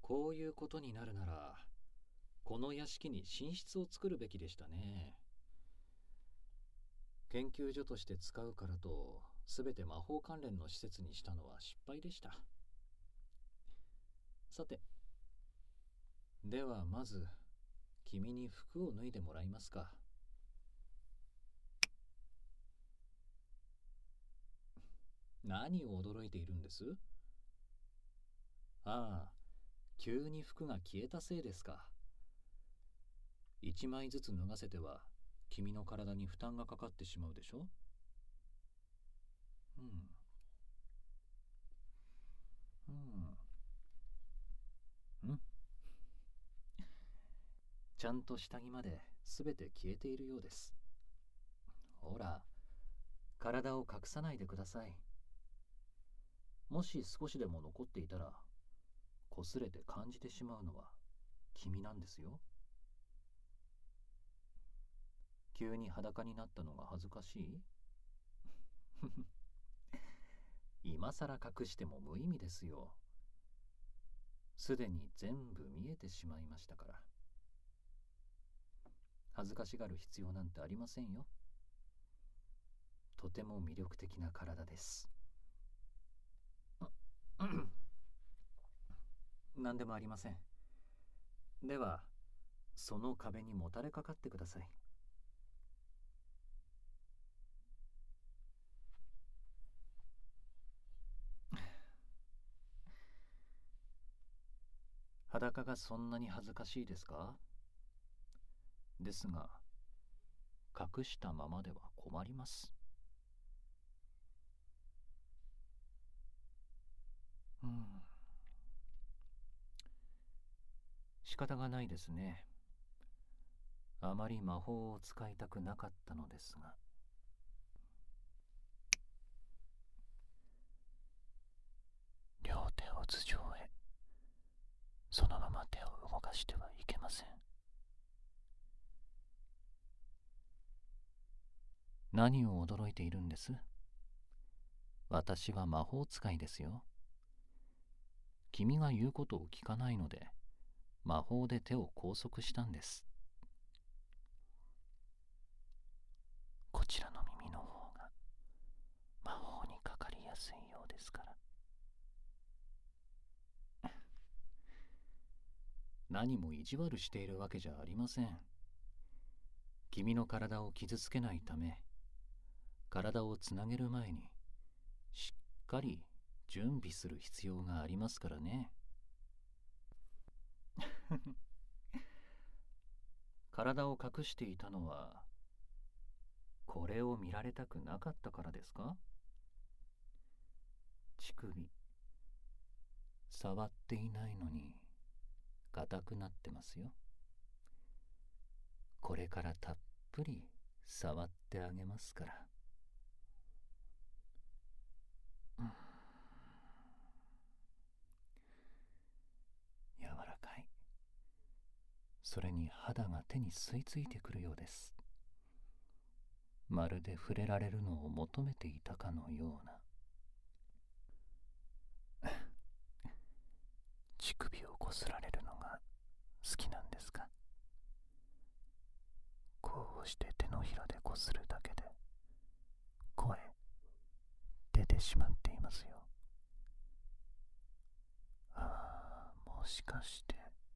こういうことになるなら、この屋敷に寝室を作るべきでしたね。研究所として使うからと、すべて魔法関連の施設にしたのは失敗でした。さて、ではまず、君に服を脱いでもらいますか。何を驚いているんです？ああ、急に服が消えたせいですか。一枚ずつ脱がせては、君の体に負担がかかってしまうでしょ。ちゃんと下着まですべて消えているようです。ほら、体を隠さないでください。もし少しでも残っていたら、擦れて感じてしまうのは君なんですよ。急に裸になったのが恥ずかしい？今さら隠しても無意味ですよ。すでに全部見えてしまいましたから。恥ずかしがる必要なんてありませんよ。とても魅力的な体です。何でもありません。では、その壁にもたれかかってください。裸がそんなに恥ずかしいですか？ですが、隠したままでは困ります。仕方がないですね。あまり魔法を使いたくなかったのですが。両手を頭上へ。そのまま手を動かしてはいけません。何を驚いているんです？私は魔法使いですよ。君が言うことを聞かないので、魔法で手を拘束したんです。こちらの耳の方が魔法にかかりやすいようですから。何も意地悪しているわけじゃありません。君の体を傷つけないため、体をつなげる前にしっかり準備する必要がありますからね。体を隠していたのは、これを見られたくなかったからですか？乳首、触っていないのに硬くなってますよ。これからたっぷり触ってあげますから。柔らかい。それに肌が手に吸い付いてくるようです。まるで触れられるのを求めていたかのような。乳首をこすられるのが好きなんですか？こうして手のひらでこするだけで声出てしまっていますよ。ああ、もしかして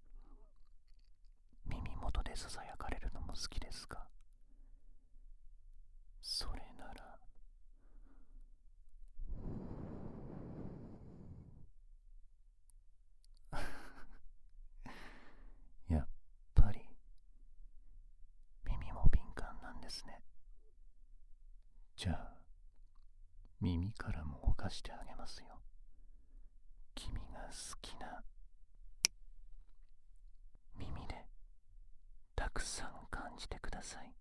耳元でささやかれるのも好きですか？それならやっぱり耳も敏感なんですね。じゃあ耳からも犯してあげますよ。君が好きな耳でたくさん感じてください。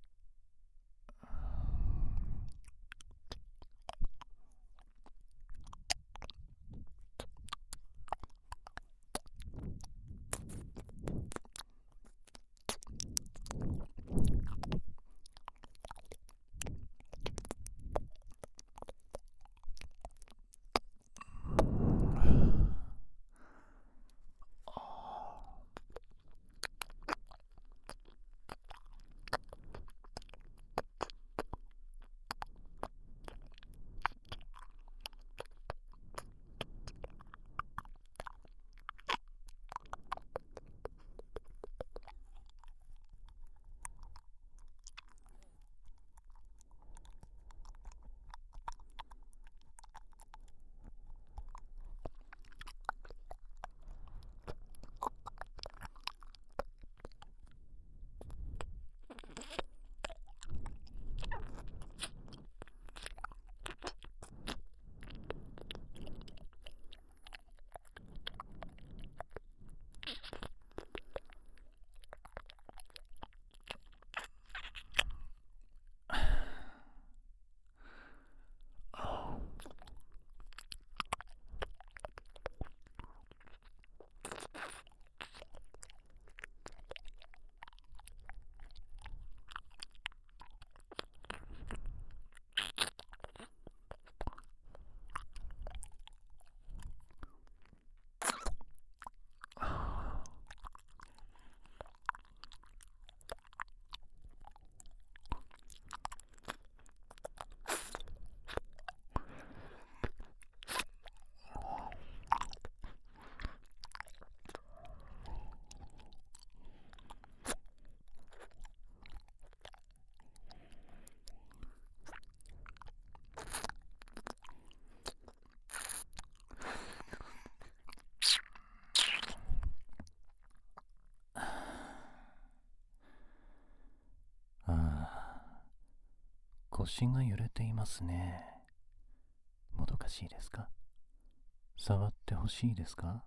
腰が揺れていますね。もどかしいですか？触ってほしいですか？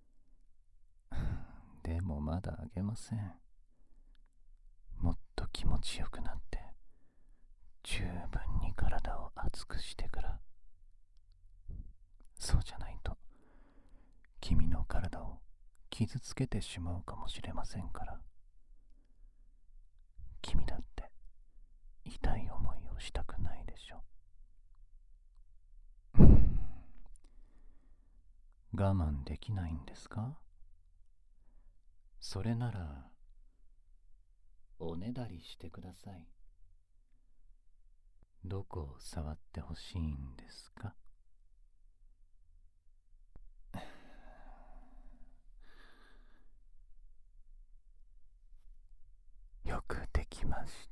でもまだあげません。もっと気持ちよくなって十分に体を熱くしてから。そうじゃないと君の体を傷つけてしまうかもしれませんから。君だって痛い思いをしたくないでしょ。我慢できないんですか？それならおねだりしてください。どこを触ってほしいんですか？よくできました。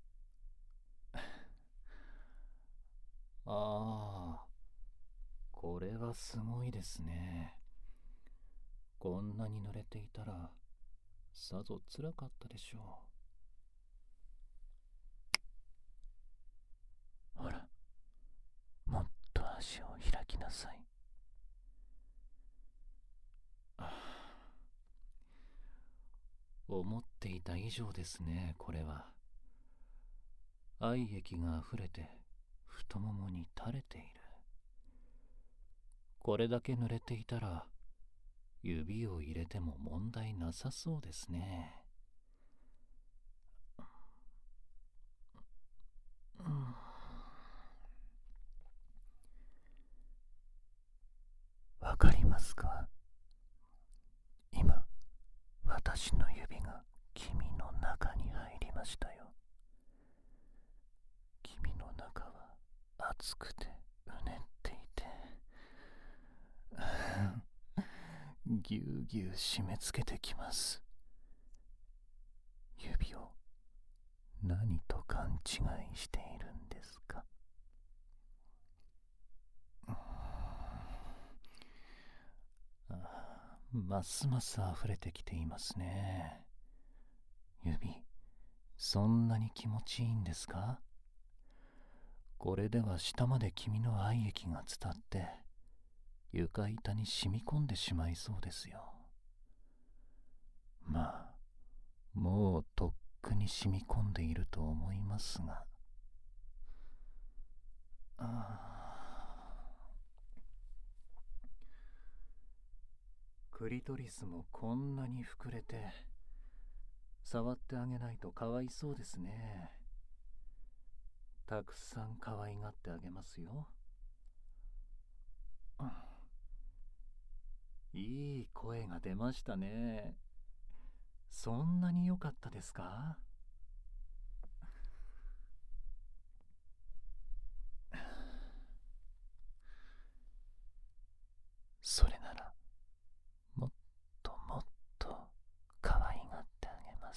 ああ、これはすごいですね。こんなに濡れていたらさぞつらかったでしょう。ほら、もっと足を開きなさい。思っていた以上ですね、これは。愛液があふれて太ももに垂れている。これだけ濡れていたら指を入れても問題なさそうですね。わかりますか？今、私の指が君の中に入りましたよ。君の中は熱くてうねっていてぎゅうぎゅう締め付けてきます。指を何と勘違いしているんですか？ますます溢れてきていますね。指、そんなに気持ちいいんですか？これでは下まで君の愛液が伝って床板に染み込んでしまいそうですよ。まあ、もうとっくに染み込んでいると思いますが。クリトリスもこんなに膨れて触ってあげないとかわいそうですね。たくさん可愛がってあげますよ。いい声が出ましたね。そんなに良かったですか？それならもっともっと可愛がってあげます。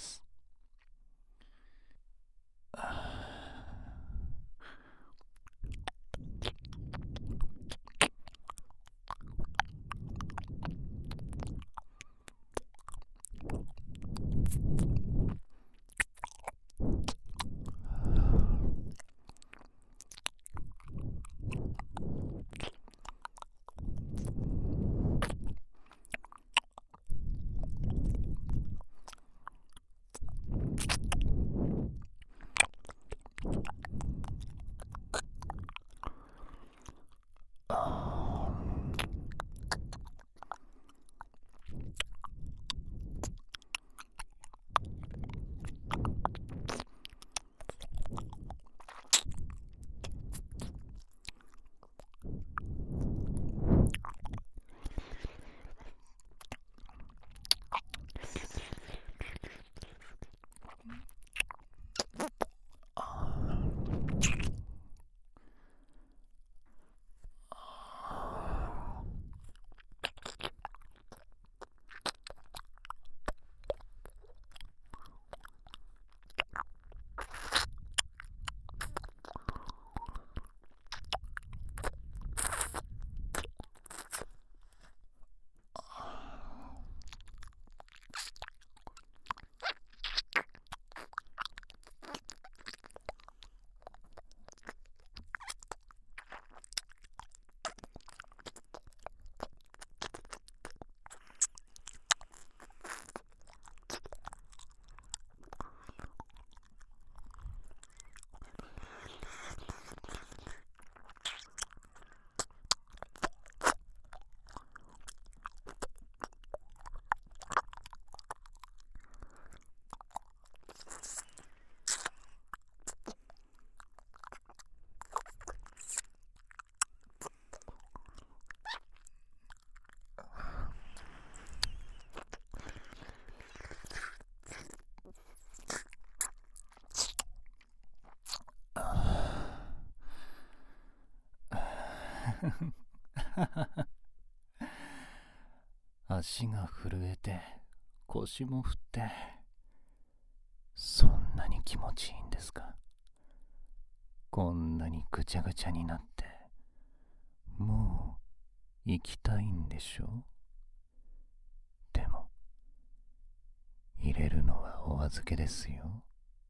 足が震えて腰も振って、そんなに気持ちいいんですか？こんなにぐちゃぐちゃになって、もう行きたいんでしょ？でも入れるのはお預けですよ。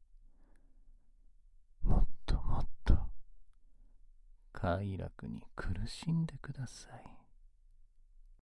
もっともっと快楽に苦しんでください。